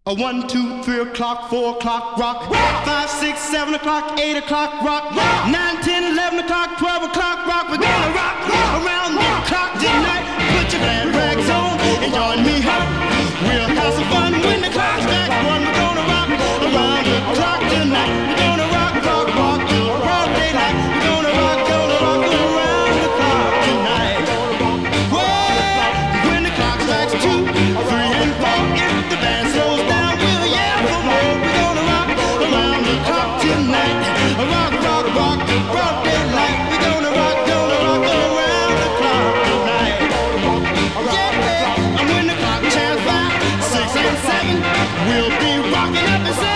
A 1, 2, 3 o'clock, 4 o'clock, rock. 5, 6, 7 o'clock, 8 o'clock, rock. 9, 10, 11 o'clock, 12 o'clock, rock. We're gonna rock around the clock tonight. Put your glad rags on and join me home. We'll have some fun when the clock strikes 1. We're gonna rock around the clock tonight. We're gonna rock till broad daylight. We're gonna rock around the clock tonight. Well, when the clock strikes 2, 3, and 4, if the band slows down, we'll yell for more. We're gonna rock around the clock tonight. Rock till broad daylight. We're gonna rock around the clock tonight. Yeah, and when the clock chimes 5, 6, and 7, we'll be rocking up and saying.